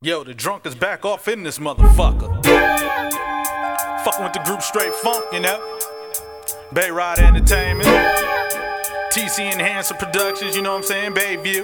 Yo, the drunk is back off in this motherfucker. Fucking with the group Straight Funk, you know. Bay Ride Entertainment, TC Enhancer Productions, you know what I'm saying, Bayview.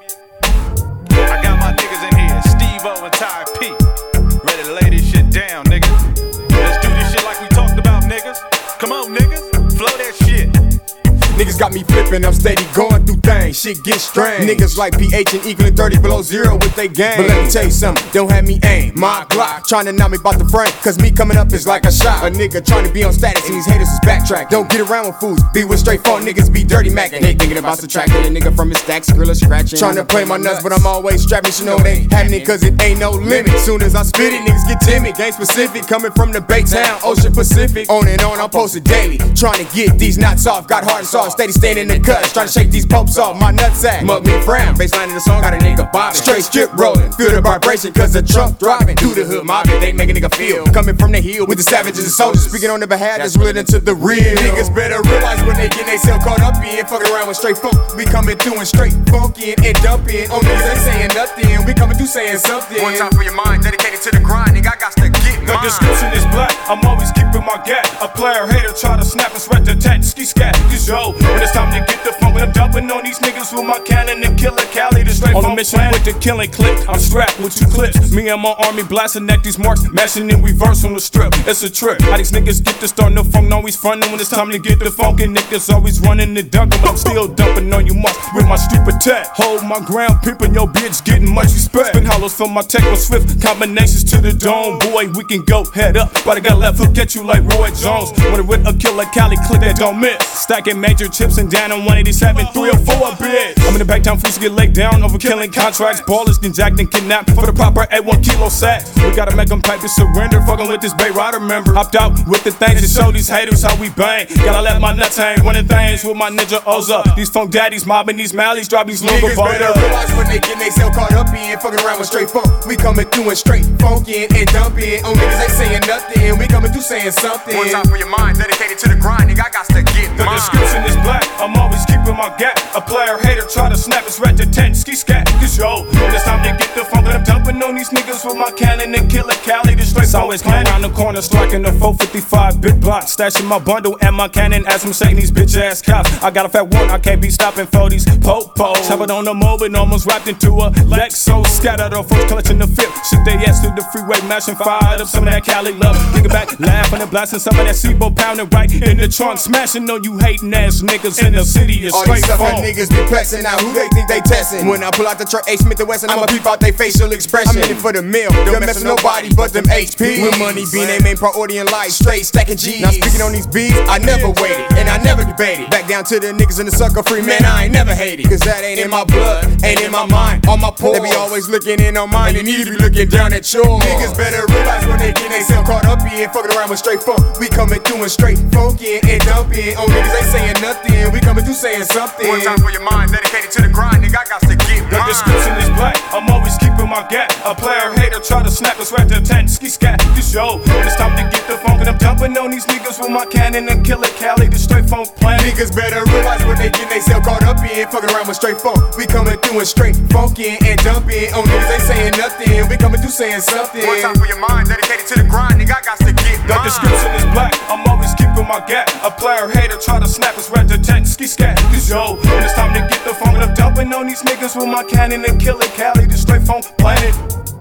I got my niggas in here, Steve-O and Ty P. Ready to lay this shit down, nigga. Let's do this shit like we talked about, niggas. Come on, niggas, flow that shit. Niggas got me flippin', I'm steady going through things. Shit get strange. Niggas like pH and equaling 30 below zero with they game. But let me tell you something, don't have me aim. My Glock tryna knock me about the frame, cause me coming up is like a shot. A nigga tryna be on status and these haters is backtrack. Don't get around with fools, be with Straight Funk niggas, be dirty Mac. And they thinking about subtracting a nigga from his stacks, gorilla scratching. Tryna play my nuts, but I'm always strapping. You know they happening cause it ain't no limit. Soon as I spit it, niggas get timid. Game specific, coming from the Bay Town, Ocean Pacific. On and on, I'm posted daily. Tryna get these knots off, got hard and soft, steady staying in the cuts, trying to shake these popes off, my nutsack. Mug me frown, baseline in the song, got a nigga bobbing. Straight strip rolling, feel the vibration, cause the trunk driving. Through the hood mobbing, they make a nigga feel. Coming from the hill with the savages and soldiers, speaking on the behalf that's real into the real. Niggas better realize when they get they self caught up in. Fucking around with Straight Funk, we coming through and straight funkin' and dumping. Oh niggas ain't saying nothing, we coming through saying something. One time for your mind, dedicated to the grind, nigga, I got to get mine. The description is black, I'm always keeping my gap. A player hater try to snap us right to tat, ski scat. Cause yo, when it's time to get the funk, I'm dumping on these niggas with my cannon and killer Cali, the Straight Funk on a mission with the killing clip. I'm strapped with 2 clips. Me and my army blasting at these marks, mashing in reverse on the strip. It's a trip. How these niggas get to starting the funk, always frontin' when it's time to get the funk. And niggas always running the dunkin', but I'm still dumping on you marks with my street protect. Hold my ground, pimpin' your bitch, getting much respect. Spin hollows for my tech with swift combinations to the dome. Boy, we can go head up, but I got left hook at you like Roy Jones. When it with a killer Cali clip that don't miss. Stacking major chips and down on 187, 304 a bit. I'm in the back town, fools get laid down over killing contracts. Ballers get jacked and kidnapped for the proper A1 kilo sacks. We gotta make them pipe to surrender, fucking with this Bay Rider member. Hopped out with the things to show these haters how we bang. Gotta let my nuts hang, running things with my ninja Oza. These funk daddies mobbing these mallies, dropping these little niggas better realize when they get they self caught up in. Fucking around with Straight Funk, we coming through and straight funkin' and dumping. Oh niggas ain't saying nothing, we coming through saying something. One time for your mind, dedicated to the grind, nigga, I got to get the mine. description is black, I'm always keeping my gap. A player hater try to snap his rat to 10, ski scat. Cause yo, when it's time to get the funk, I'm dumping on these niggas with my cannon and killer Cali, the Straight Funk. Always come around the corner, striking the 455 bit block, stashing my bundle and my cannon as I'm shaking these bitch ass cops. I got a fat one, I can't be stopping for these po-pos. Hopping on the mobile, almost wrapped into a Lexo. Scattered off first, clutching the fifth. Shit they ass through the freeway, mashing, fired up some of that Cali love. Thinking back, laughing and blasting some of that C-Bo pounding right in the trunk. Smashing on you hating ass niggas in the city is Straight Funk. All these niggas be plexing, now who they think they testing? When I pull out the truck, A. Smith and Wesson, I'ma peep out they facial expression. I'm in it for the meal, don't mess with nobody but them HP. With money being they main priority in life, straight stacking G's. Now speaking on these beats, I never waited, and I never debated. Back down to the niggas in the sucker free, man, I ain't never hated. Cause that ain't in my blood, ain't in my mind, on my pores. They be always looking in on mine, they need to be looking down at yours. Niggas better realize when they get they self caught up in. Fucking around with Straight Funk, we coming through and straight funkin' and dumping. Oh niggas ain't saying nothing, we coming through saying something. One time for your mind, dedicated to the grind, nigga, I got to get mine. The description is black, I'm always keeping my gap. A player hater try to snap us right to 10, ski scat. This yo, when it's time to get the funk, and I'm dumping on these niggas with my cannon and killer Cali, the Straight Funk planet. Niggas better realize when they get they self caught up in. Fucking around with Straight Funk, we coming through and straight funkin' and dumping. Oh niggas ain't saying nothing, we coming through saying something. One time for your mind, dedicated to the grind, nigga, I got to get the mine. description is black, I'm always keeping my gap. A player hater try to snap us right to 10, ski scat. Cause yo, when it's time to get the funk, and I'm dumping on these niggas with my cannon and killer Cali, the Straight Funk planet.